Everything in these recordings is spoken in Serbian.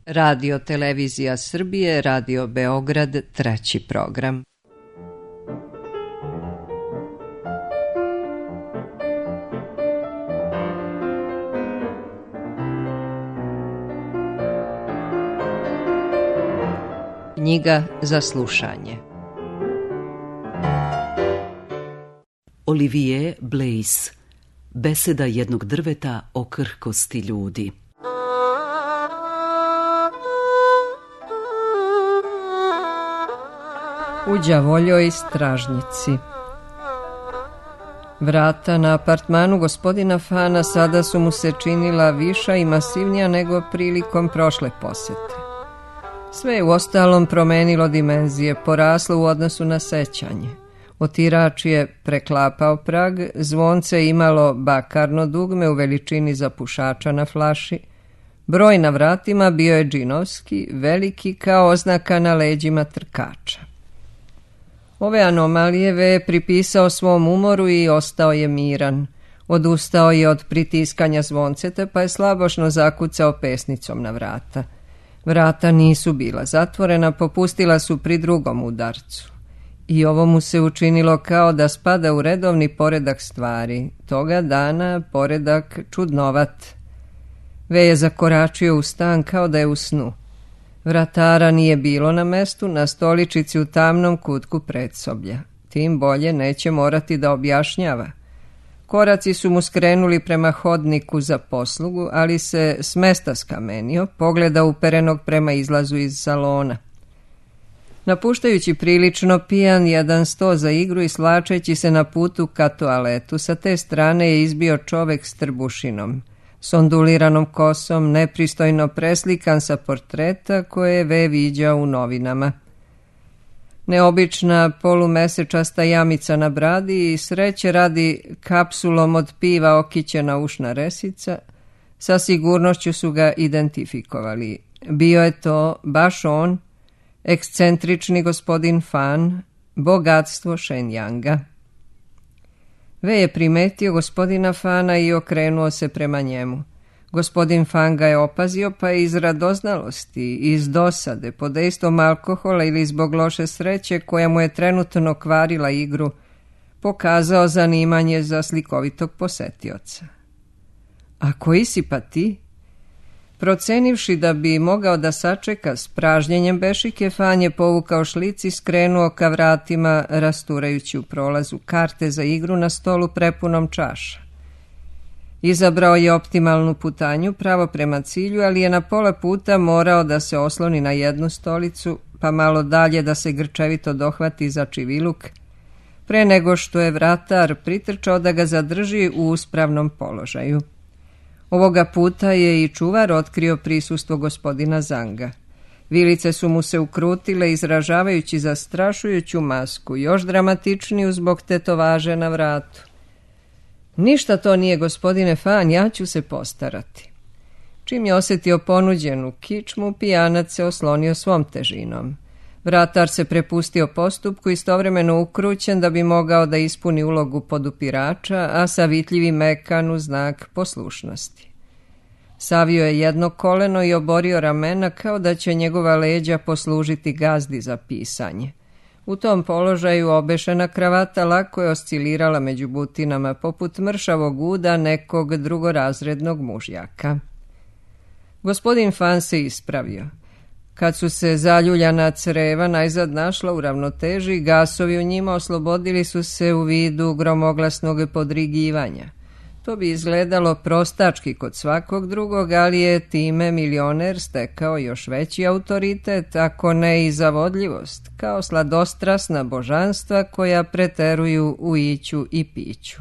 Radio Televizija Srbije, Radio Beograd, treći program. Knjiga za slušanje. Olivier Blaise, Beseda jednog drveta o krhkosti ljudi. U đavoljoj stražnjici. Vrata na apartmanu gospodina Fana sada su mu se činila viša i masivnija nego prilikom prošle posete. Sve je u ostalom promenilo dimenzije, poraslo u odnosu na sećanje. Otirač je preklapao prag, zvonce imalo bakarno dugme u veličini za pušača na flaši. Broj na vratima bio je džinovski, veliki kao oznaka na leđima trkača. Ove anomalije V je pripisao svom umoru i ostao je miran. Odustao je od pritiskanja zvonceta pa je slabošno zakucao pesnicom na vrata. Vrata nisu bila zatvorena, popustila su pri drugom udarcu. I ovo mu se učinilo kao da spada u redovni poredak stvari. Toga dana poredak čudnovat. V je zakoračio u stan kao da je u snu. Vratara nije bilo na mestu, na stoličici u tamnom kutku predsoblja. Tim bolje neće morati da objašnjava. Koraci su mu skrenuli prema hodniku za poslugu, ali se s mesta skamenio, pogleda uperenog prema izlazu iz salona. Napuštajući prilično pijan jedan sto za igru i svlačeći se na putu ka toaletu, sa te strane je izbio čovek s trbušinom, s onduliranom kosom, nepristojno preslikan sa portreta koje je V viđao u novinama. Neobična polumesečasta jamica na bradi i sreće radi kapsulom od piva okićena ušna resica, sa sigurnošću su ga identifikovali. Bio je to baš on, ekscentrični gospodin Fan, bogatstvo Shenyanga. V je primetio gospodina Fana i okrenuo se prema njemu. Gospodin Fan ga je opazio pa je iz radoznalosti, iz dosade, pod dejstvom alkohola ili zbog loše sreće koja mu je trenutno kvarila igru, pokazao zanimanje za slikovitog posetioca. A koji si pa ti? Procenivši da bi mogao da sačeka s pražnjenjem bešike, Fan je povukao šlic i skrenuo ka vratima, rasturajući u prolazu karte za igru na stolu prepunom čaša. Izabrao je optimalnu putanju pravo prema cilju, ali je na pola puta morao da se osloni na jednu stolicu, pa malo dalje da se grčevito dohvati za čiviluk, pre nego što je vratar pritrčao da ga zadrži u uspravnom položaju. Ovoga puta je i čuvar otkrio prisustvo gospodina Zanga. Vilice su mu se ukrutile izražavajući zastrašujuću masku, još dramatičniju zbog tetovaže na vratu. Ništa to nije, gospodine Fan, ja ću se postarati. Čim je osjetio ponuđenu kičmu, pijanac se oslonio svom težinom. Vratar se prepustio postupku, istovremeno ukrućen da bi mogao da ispuni ulogu podupirača, a savitljivi mekan u znak poslušnosti. Savio je jedno koleno i oborio ramena kao da će njegova leđa poslužiti gazdi za pisanje. U tom položaju obešena kravata lako je oscilirala među butinama poput mršavog uda nekog drugorazrednog mužjaka. Gospodin Fan se ispravio. Kad su se zaljuljana creva najzad našla u ravnoteži, gasovi u njima oslobodili su se u vidu gromoglasnog podrigivanja. To bi izgledalo prostački kod svakog drugog, ali je time milioner stekao još veći autoritet, ako ne i zavodljivost, kao sladostrasna božanstva koja preteruju u iću i piću.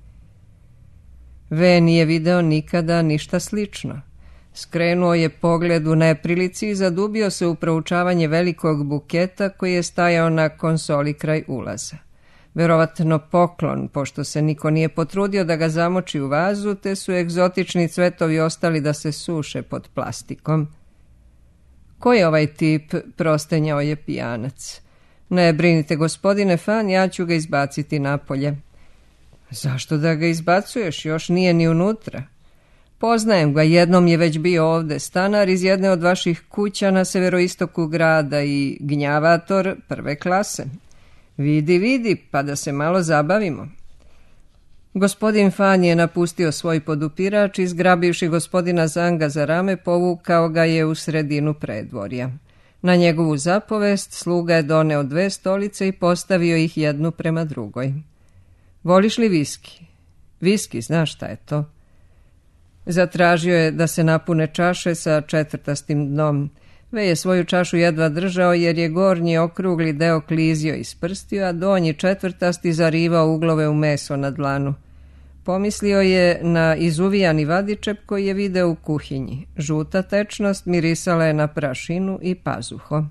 V nije video nikada ništa slično. Skrenuo je pogled u neprilici i zadubio se u proučavanje velikog buketa koji je stajao na konsoli kraj ulaza. Verovatno poklon, pošto se niko nije potrudio da ga zamoči u vazu, te su egzotični cvetovi ostali da se suše pod plastikom. Ko je ovaj tip, prostenjao je pijanac. Ne brinite, gospodine Fan, ja ću ga izbaciti napolje. Zašto da ga izbacuješ, još nije ni unutra? Poznajem ga, jednom je već bio ovde, stanar iz jedne od vaših kuća na severoistoku grada i gnjavator prve klase. Vidi, pa da se malo zabavimo. Gospodin Fan je napustio svoj podupirač i zgrabivši gospodina Zanga za rame povukao ga je u sredinu predvorja. Na njegovu zapovest sluga je doneo 2 stolice i postavio ih jednu prema drugoj. Voliš li viski? Viski, znaš šta je to? Zatražio je da se napune čaše sa 4. dnom. Ve je svoju čašu jedva držao jer je gornji okrugli deo klizio iz prstiju, a donji 4. zarivao uglove u meso na dlanu. Pomislio je na izuvijani vadičep koji je video u kuhinji. Žuta tečnost mirisala je na prašinu i pazuho.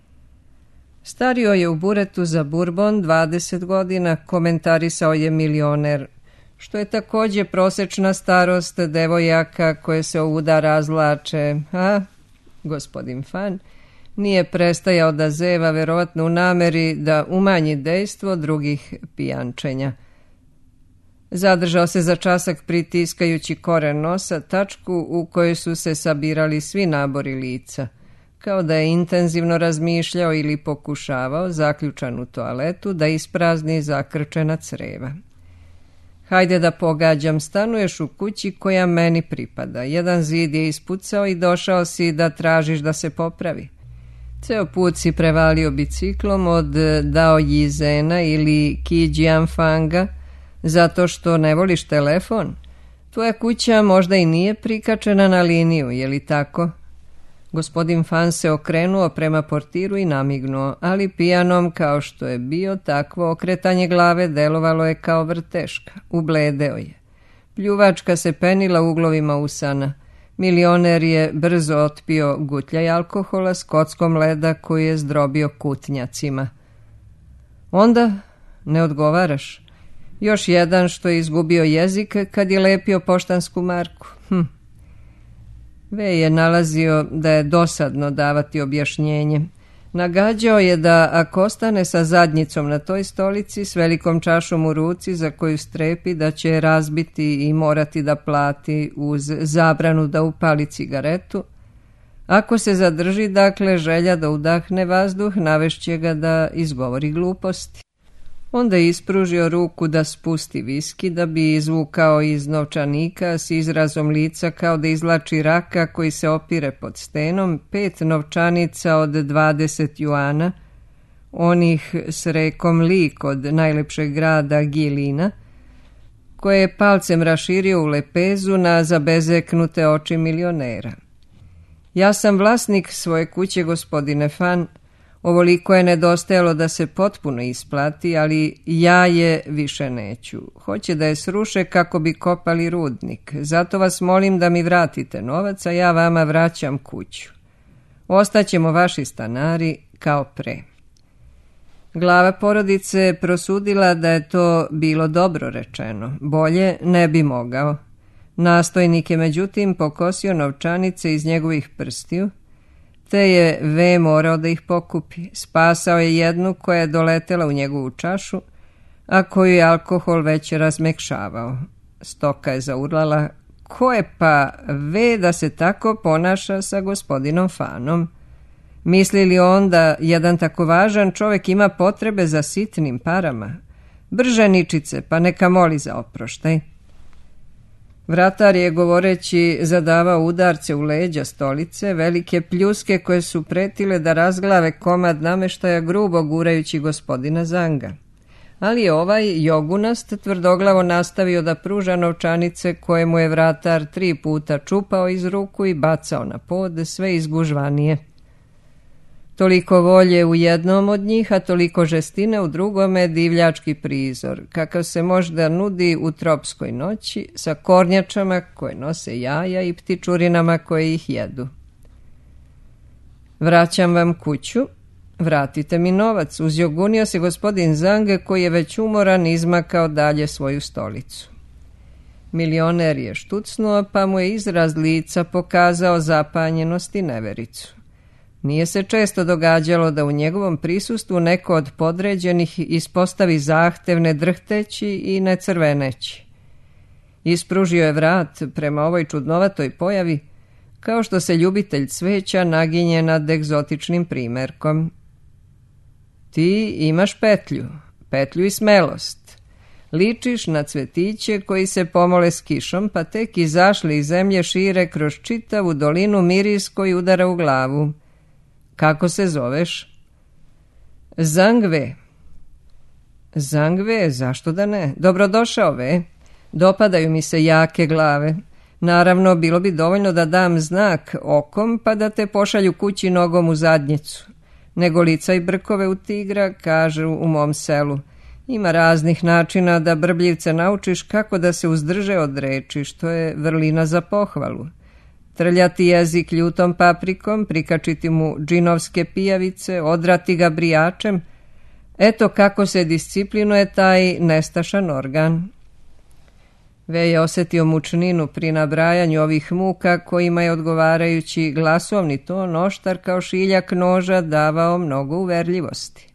Stario je u buretu za burbon 20 godina, komentarisao je milioner, što je također prosečna starost devojaka koje se ovuda razlače, a gospodin Fan nije prestajao da zeva, verovatno u nameri da umanji dejstvo drugih pijančenja. Zadržao se za časak pritiskajući koren nosa, tačku u kojoj su se sabirali svi nabori lica, kao da je intenzivno razmišljao ili pokušavao, zaključan u toaletu, da isprazni zakrčena creva. Hajde da pogađam, stanuješ u kući koja meni pripada. Jedan zid je ispucao i došao si da tražiš da se popravi. Ceo put si prevalio biciklom od Dao Jizena ili Ki Jianfanga zato što ne voliš telefon. Tvoja kuća možda i nije prikačena na liniju, je li tako? Gospodin Fan se okrenuo prema portiru i namignuo, ali pijanom kao što je bio, takvo okretanje glave delovalo je kao vrteška. Ubledeo je. Pljuvačka se penila uglovima usana. Milioner je brzo otpio gutljaj alkohola s kockom leda koji je zdrobio kutnjacima. Onda ne odgovaraš. Još jedan što je izgubio jezik kad je lepio poštansku marku. Ve je nalazio da je dosadno davati objašnjenje. Nagađao je da ako ostane sa zadnjicom na toj stolici s velikom čašom u ruci za koju strepi da će je razbiti i morati da plati uz zabranu da upali cigaretu, ako se zadrži, dakle, želja da udahne vazduh, navešće ga da izgovori gluposti. Onda je ispružio ruku da spusti viski, da bi izvukao iz novčanika s izrazom lica kao da izvlači raka koji se opire pod stenom 5 novčanica od 20 juana, onih s rekom Li kod najlepšeg grada Gilina, koje je palcem raširio u lepezu na zabezeknute oči milionera. Ja sam vlasnik svoje kuće, gospodine Fan. Ovoliko je nedostajalo da se potpuno isplati, ali ja je više neću. Hoće da je sruše kako bi kopali rudnik. Zato vas molim da mi vratite novac, a ja vama vraćam kuću. Ostaćemo vaši stanari kao pre. Glava porodice prosudila da je to bilo dobro rečeno. Bolje ne bi mogao. Nastojnik je međutim pokosio novčanice iz njegovih prstiju, te je V morao da ih pokupi. Spasao je jednu koja je doletela u njegovu čašu, a koju je alkohol već razmekšavao. Stoka je zaurlala, ko je pa V da se tako ponaša sa gospodinom Fanom? Misli li on da jedan tako važan čovjek ima potrebe za sitnim parama? Brže ničice, pa neka moli za oproštaj. Vratar je, govoreći, zadavao udarce u leđa stolice, velike pljuske koje su pretile da razglave komad nameštaja, grubo gurajući gospodina Zanga. Ali je ovaj jogunast tvrdoglavo nastavio da pruža novčanice koje mu je vratar 3 puta čupao iz ruku i bacao na pod, sve izgužvanije. Toliko volje u jednom od njih, a toliko žestine u drugome, divljački prizor, kakav se možda nudi u tropskoj noći, sa kornjačama koje nose jaja i ptičurinama koje ih jedu. Vraćam vam kuću, vratite mi novac, uzjogunio se gospodin Zang, koji je već umoran izmakao dalje svoju stolicu. Milioner je štucnuo, pa mu je izraz lica pokazao zapanjenost i nevericu. Nije se često događalo da u njegovom prisustvu neko od podređenih ispostavi zahtevne drhteći i necrveneći. Ispružio je vrat prema ovoj čudnovatoj pojavi, kao što se ljubitelj cveća naginje nad egzotičnim primerkom. Ti imaš petlju i smelost. Ličiš na cvetiće koji se pomole s kišom, pa tek izašli iz zemlje šire kroz čitavu dolinu miris koji udara u glavu. Kako se zoveš? Zangve. Zangve, zašto da ne? Dobrodošao, Ve. Dopadaju mi se jake glave. Naravno, bilo bi dovoljno da dam znak okom, pa da te pošalju kući nogom u zadnjicu. Nego lica i brkove u tigra, kažu u mom selu. Ima raznih načina da brbljivce naučiš kako da se uzdrže od reči, što je vrlina za pohvalu. Trljati jezik ljutom paprikom, prikačiti mu džinovske pijavice, odrati ga brijačem. Eto kako se disciplinuje taj nestašan organ. Ve je osjetio mučninu pri nabrajanju ovih muka kojima je odgovarajući glasovni ton oštar kao šiljak noža davao mnogo uverljivosti.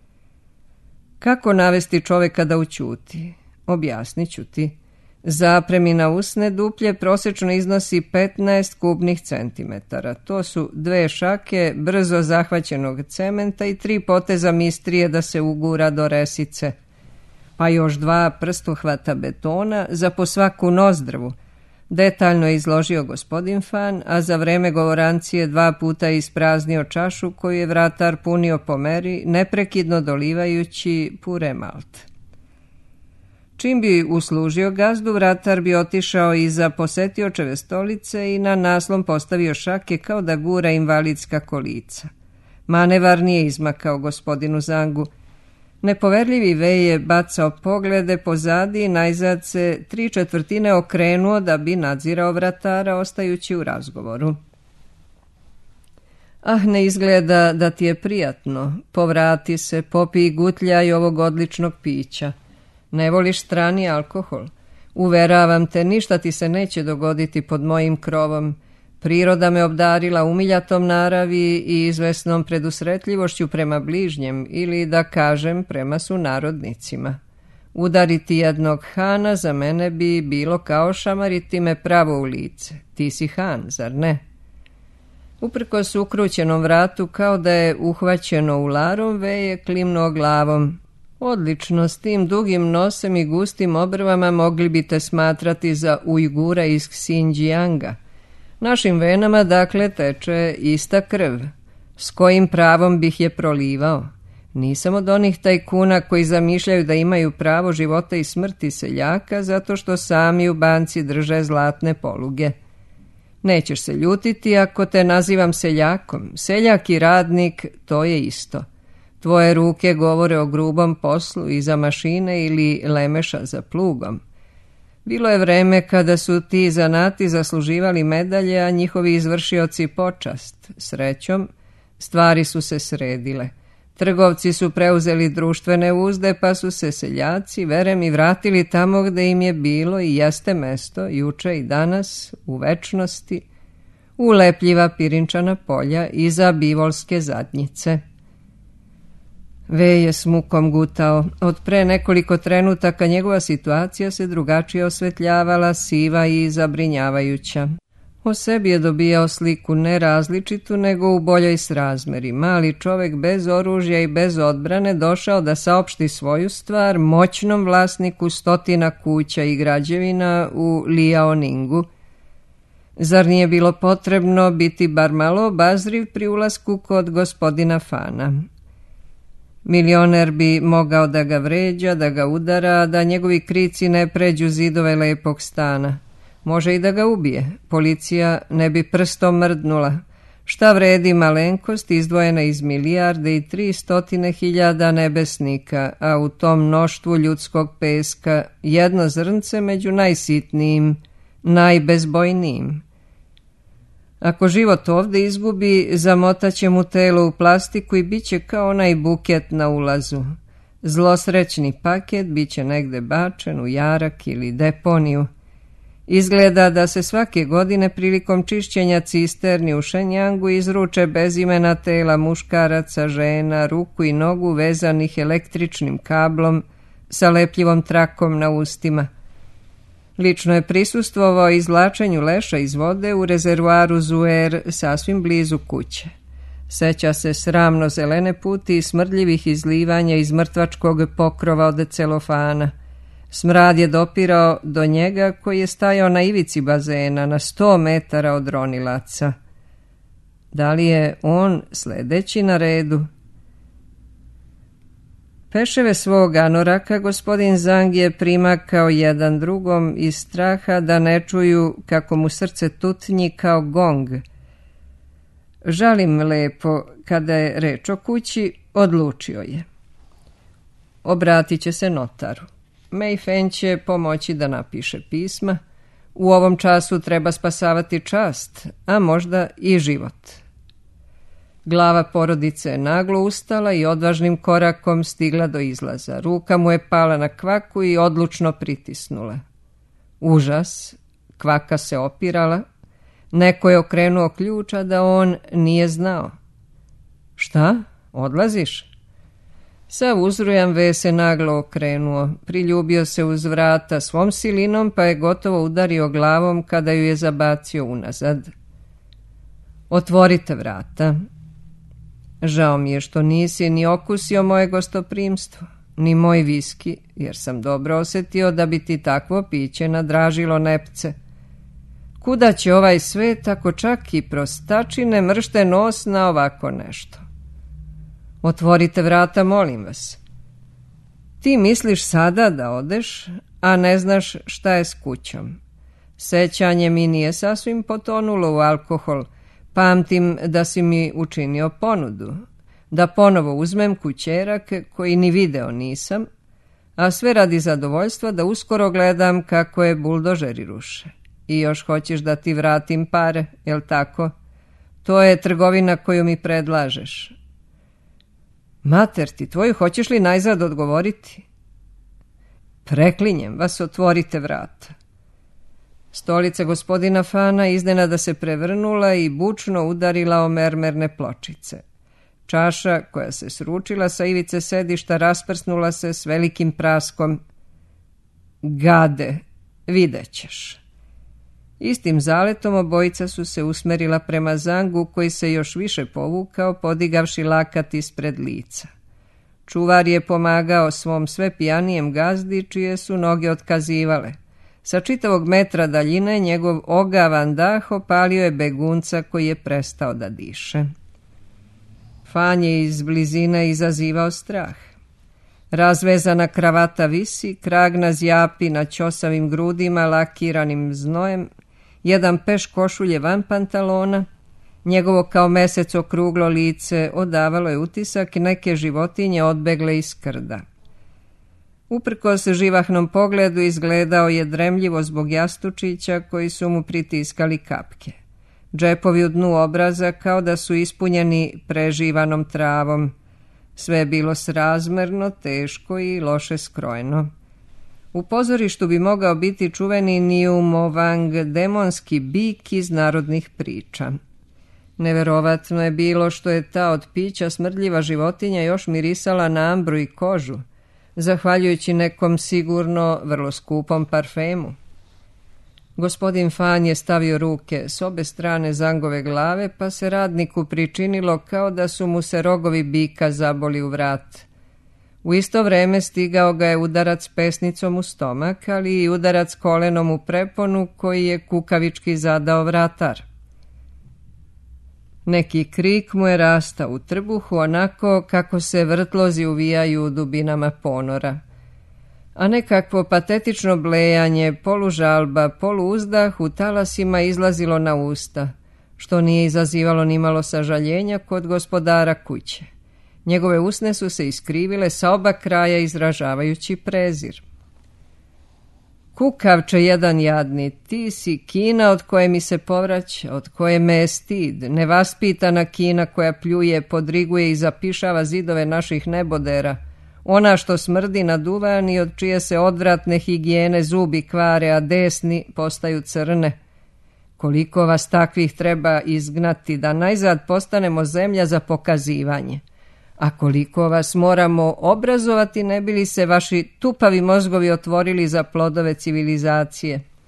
Kako navesti čoveka da ućuti? Objasnit ću ti. Zapremi na usne duplje prosječno iznosi 15 kubnih centimetara. To su 2 šake brzo zahvaćenog cementa i 3 poteza mistrije da se ugura do resice. Pa još 2 prstohvata betona za po svaku nozdrvu. Detaljno je izložio gospodin Fan, a za vreme govorancije 2 puta je ispraznio čašu koju je vratar punio po meri, neprekidno dolivajući pure malt. Čim bi uslužio gazdu, vratar bi otišao iza posetiočeve stolice i na naslon postavio šake kao da gura invalidska kolica. Manevar nije izmakao gospodinu Zangu. Nepoverljivi Ve je bacao poglede pozadi i najzad se 3/4 okrenuo da bi nadzirao vratara, ostajući u razgovoru. Ah, ne izgleda da ti je prijatno. Povrati se, popij gutljaj ovog odličnog pića. Ne voliš strani alkohol. Uveravam te, ništa ti se neće dogoditi pod mojim krovom. Priroda me obdarila umiljatom naravi i izvesnom predusretljivošću prema bližnjem ili, da kažem, prema sunarodnicima. Udariti jednog Hana za mene bi bilo kao šamariti me pravo u lice. Ti si Han, zar ne? Uprkos ukrućenom vratu, kao da je uhvaćeno ularom, Ve je klimnuo glavom. Odlično, s tim dugim nosem i gustim obrvama mogli bi te smatrati za Ujgura iz Xinjianga. Našim venama, dakle, teče ista krv. S kojim pravom bih je prolivao? Nisam od onih tajkuna koji zamišljaju da imaju pravo života i smrti seljaka zato što sami u banci drže zlatne poluge. Nećeš se ljutiti ako te nazivam seljakom. Seljak i radnik, to je isto. Tvoje ruke govore o grubom poslu iza mašine ili lemeša za plugom. Bilo je vreme kada su ti zanati zasluživali medalje, a njihovi izvršioci počast. Srećom, stvari su se sredile. Trgovci su preuzeli društvene uzde, pa su se seljaci, verem, i vratili tamo gde im je bilo i jeste mesto, juče i danas, u večnosti, u lepljiva pirinčana polja iza bivolske zadnjice. Ve je s mukom gutao. Od pre nekoliko trenutaka njegova situacija se drugačije osvetljavala, siva i zabrinjavajuća. O sebi je dobijao sliku ne različitu, nego u boljoj srazmeri. Mali čovek bez oružja i bez odbrane došao da saopšti svoju stvar moćnom vlasniku 100 kuća i građevina u Liaoningu. Zar nije bilo potrebno biti bar malo obazriv pri ulasku kod gospodina Fana? Milioner bi mogao da ga vređa, da ga udara, da njegovi krici ne pređu zidove lepog stana. Može i da ga ubije. Policija ne bi prstom mrdnula. Šta vredi malenkost izdvojena iz milijarde i 300.000 nebesnika, a u tom mnoštvu ljudskog peska jedno zrnce među najsitnijim, najbezbojnijim. Ako život ovde izgubi, zamotaće mu telo u plastiku i bit će kao onaj buket na ulazu. Zlosrećni paket bit će negde bačen u jarak ili deponiju. Izgleda da se svake godine prilikom čišćenja cisterni u Šenjangu izruče bezimena tela muškaraca, žena, ruku i nogu vezanih električnim kablom sa lepljivom trakom na ustima. Lično je prisustvovao izvlačenju leša iz vode u rezervoaru Zuer sasvim blizu kuće. Seća se sramno zelene puti i smrdljivih izlivanja iz mrtvačkog pokrova od celofana. Smrad je dopirao do njega koji je stajao na ivici bazena na 100 metara od ronilaca. Da li je on sledeći na redu? Peševe svog anoraka gospodin Zang je primakao jedan drugom iz straha da ne čuju kako mu srce tutnji kao gong. Žalim lepo, kada je reč o kući, odlučio je. Obratit će se notaru. Mei Fen će pomoći da napiše pisma. U ovom času treba spasavati čast, a možda i život. Glava porodice je naglo ustala i odvažnim korakom stigla do izlaza. Ruka mu je pala na kvaku i odlučno pritisnula. Užas, kvaka se opirala. Neko je okrenuo ključa da on nije znao. Šta? Odlaziš? Sav uzrujan ve se naglo okrenuo. Priljubio se uz vrata svom silinom pa je gotovo udario glavom kada ju je zabacio unazad. Otvorite vrata. Žao mi je što nisi ni okusio moje gostoprimstvo, ni moj viski, jer sam dobro osjetio da bi ti takvo piće nadražilo nepce. Kuda će ovaj svet ako čak i prostačine mršte nos na ovako nešto? Otvorite vrata, molim vas. Ti misliš sada da odeš, a ne znaš šta je s kućom. Sećanje mi nije sasvim potonulo u alkohol. Pamtim da si mi učinio ponudu, da ponovo uzmem kućerak koji ni video nisam, a sve radi zadovoljstva da uskoro gledam kako je buldožeri ruše. I još hoćeš da ti vratim pare, jel tako? To je trgovina koju mi predlažeš. Mater ti tvoju, hoćeš li najzad odgovoriti? Preklinjem vas, otvorite vrata. Stolica gospodina Fana iznenada se prevrnula i bučno udarila o mermerne pločice. Čaša koja se sručila sa ivice sedišta rasprsnula se s velikim praskom. Gade, vidjet ćeš. Istim zaletom obojica su se usmerila prema Zangu koji se još više povukao podigavši lakat ispred lica. Čuvar je pomagao svom sve pijanijem gazdi čije su noge otkazivale. Sa čitavog metra daljine njegov ogavan dah opalio je begunca koji je prestao da diše. Fan je iz blizine izazivao strah. Razvezana kravata visi, kragna zjapi na ćosavim grudima lakiranim znojem, jedan peš košulje van pantalona, njegovo kao mesec okruglo lice odavalo je utisak neke životinje odbegle iz krda. Uprkos živahnom pogledu izgledao je dremljivo zbog jastučića koji su mu pritiskali kapke. Džepovi u dnu obraza kao da su ispunjeni preživanom travom. Sve je bilo srazmerno, teško i loše skrojeno. U pozorištu bi mogao biti čuveni Niu Movang, demonski bik iz narodnih priča. Neverovatno je bilo što je ta od pića smrdljiva životinja još mirisala na ambru i kožu, zahvaljujući nekom sigurno vrlo skupom parfemu. Gospodin Fan je stavio ruke s obe strane Zangove glave, pa se radniku pričinilo kao da su mu se rogovi bika zaboli u vrat. U isto vreme stigao ga je udarac pesnicom u stomak, ali i udarac kolenom u preponu koji je kukavički zadao vratar. Neki krik mu je rastao u trbuhu, onako kako se vrtlozi uvijaju u dubinama ponora. A nekakvo patetično blejanje, polužalba, poluuzdah u talasima izlazilo na usta, što nije izazivalo nimalo sažaljenja kod gospodara kuće. Njegove usne su se iskrivile sa oba kraja izražavajući prezir. Kukavče jedan jadni, ti si Kina od koje mi se povraća, od koje me je stid, nevaspitana Kina koja pljuje, podriguje i zapišava zidove naših nebodera, ona što smrdi na duvan i od čije se odvratne higijene zubi kvare, a desni postaju crne. Koliko vas takvih treba izgnati da najzad postanemo zemlja za pokazivanje, a koliko vas moramo obrazovati ne bi li se vaši tupavi mozgovi otvorili za plodove civilizacije.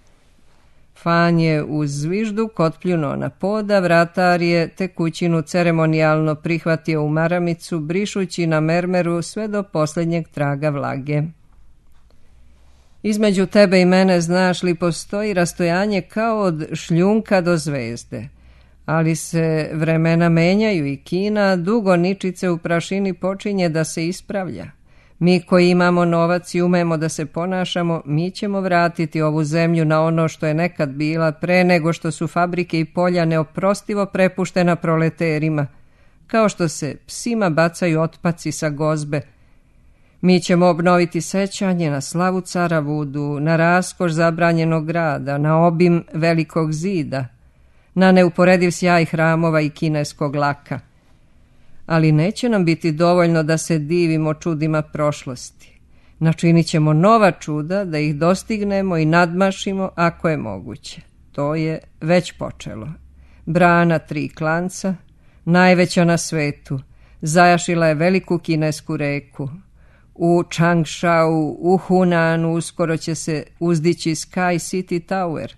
Fan je uz zvižduk otpljunuo na poda, vratar je tekućinu ceremonijalno prihvatio u maramicu, brišući na mermeru sve do posljednjeg traga vlage. Između tebe i mene, znaš li, postoji rastojanje kao od šljunka do zvezde, ali se vremena menjaju i Kina dugo ničice u prašini počinje da se ispravlja. Mi koji imamo novac i umemo da se ponašamo, mi ćemo vratiti ovu zemlju na ono što je nekad bila, pre nego što su fabrike i polja neoprostivo prepuštena proleterima, kao što se psima bacaju otpaci sa gozbe. Mi ćemo obnoviti sećanje na slavu cara Vudu, na raskoš zabranjenog grada, na obim velikog zida, na neuporediv sjaj hramova i kineskog laka. Ali neće nam biti dovoljno da se divimo čudima prošlosti. Načinit ćemo nova čuda da ih dostignemo i nadmašimo ako je moguće. To je već počelo. Brana 3 klanca, najveća na svetu, zajašila je veliku kinesku reku. U Čangšau, u Hunanu uskoro će se uzdići Sky City Tower,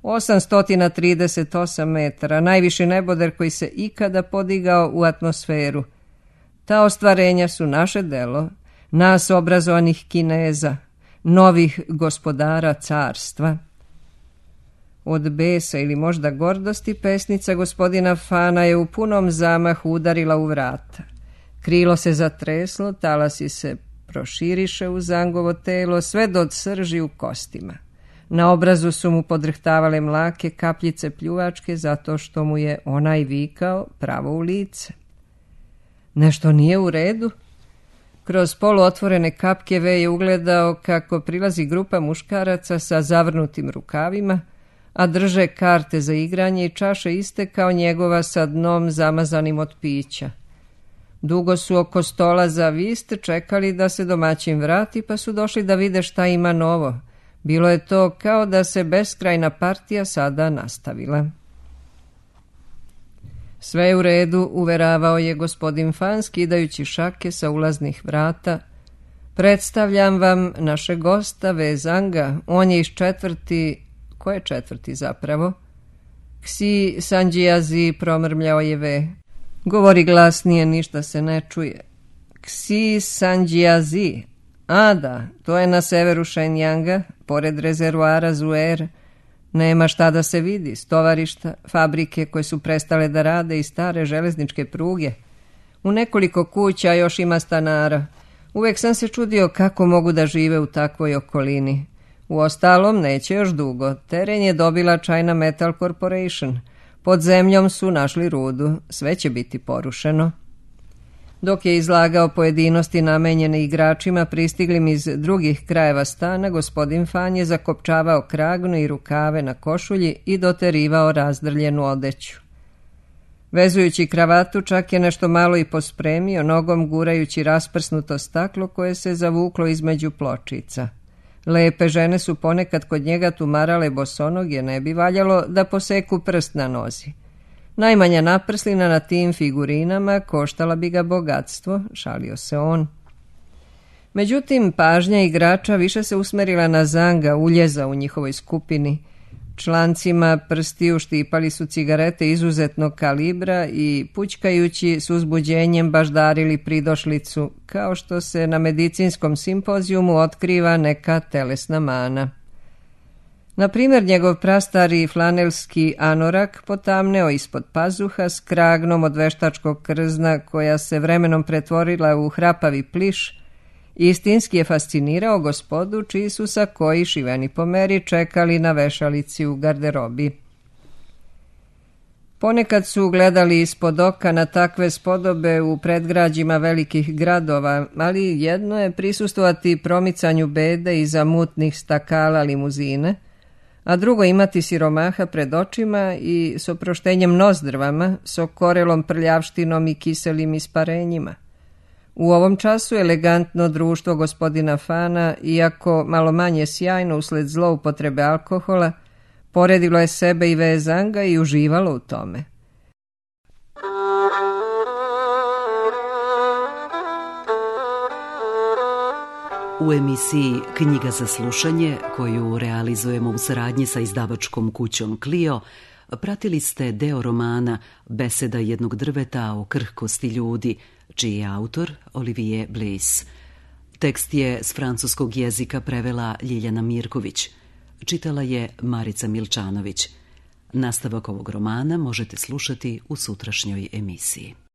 838 metara, najviši neboder koji se ikada podigao u atmosferu. Ta ostvarenja su naše delo, nas obrazovanih Kineza, novih gospodara carstva. Od besa ili možda gordosti pesnica gospodina Fana je u punom zamahu udarila u vrata. Krilo se zatreslo, talasi se proširiše u Zangovo telo, sve do srži u kostima. Na obrazu su mu podrhtavale mlake kapljice pljuvačke zato što mu je onaj vikao pravo u lice. Nešto nije u redu? Kroz poluotvorene kapkeve je ugledao kako prilazi grupa muškaraca sa zavrnutim rukavima, a drže karte za igranje i čaše iste kao njegova sa dnom zamazanim od pića. Dugo su oko stola za vist čekali da se domaćin vrati, pa su došli da vide šta ima novo. Bilo je to kao da se beskrajna partija sada nastavila. Sve je u redu, uveravao je gospodin Fan skidajući šake sa ulaznih vrata. Predstavljam vam našeg gosta Vezanga, on je iz četvrti... Ko je četvrti zapravo? Ksi Sanđijazi, promrmljao je Ve. Govori glasnije, ništa se ne čuje. Ksi Sanđijazi. A da, to je na severu Shenyanga, pored rezervoara Zuer. Nema šta da se vidi, stovarišta, fabrike koje su prestale da rade i stare železničke pruge. U nekoliko kuća još ima stanara. Uvek sam se čudio kako mogu da žive u takvoj okolini. Uostalom, neće još dugo. Teren je dobila China Metal Corporation. Pod zemljom su našli rudu. Sve će biti porušeno. Dok je izlagao pojedinosti namenjene igračima pristiglim iz drugih krajeva stana, gospodin Fan je zakopčavao kragnu i rukave na košulji i doterivao razdrljenu odeću. Vezujući kravatu čak je nešto malo i pospremio, nogom gurajući rasprsnuto staklo koje se zavuklo između pločica. Lepe žene su ponekad kod njega tumarale bosonoge, ne bi valjalo da poseku prst na nozi. Najmanja naprslina na tim figurinama koštala bi ga bogatstvo, šalio se on. Međutim, pažnja igrača više se usmerila na Zanga, uljeza u njihovoj skupini. Člancima prstiju štipali su cigarete izuzetnog kalibra i pućkajući s uzbuđenjem baždarili pridošlicu, kao što se na medicinskom simpozijumu otkriva neka telesna mana. Na primjer, njegov prastari flanelski anorak potamneo ispod pazuha s kragnom od veštačkog krzna koja se vremenom pretvorila u hrapavi pliš, istinski je fascinirao gospodu čiji su sakoji šiveni po meri čekali na vešalici u garderobi. Ponekad su gledali ispod oka na takve spodobe u predgrađima velikih gradova, ali jedno je prisustvovati promicanju bede iza mutnih stakala limuzine, a drugo imati siromaha pred očima i s oproštenjem nozdrvama, s okorelom prljavštinom i kiselim isparenjima. U ovom času elegantno društvo gospodina Fana, iako malo manje sjajno usled zloupotrebe alkohola, poredilo je sebe i Vezanga i uživalo u tome. U emisiji Knjiga za slušanje, koju realizujemo u saradnji sa izdavačkom kućom Clio, pratili ste deo romana Beseda jednog drveta o krhkosti ljudi, čiji je autor Olivier Bliss. Tekst je s francuskog jezika prevela Ljiljana Mirković. Čitala je Marica Milčanović. Nastavak ovog romana možete slušati u sutrašnjoj emisiji.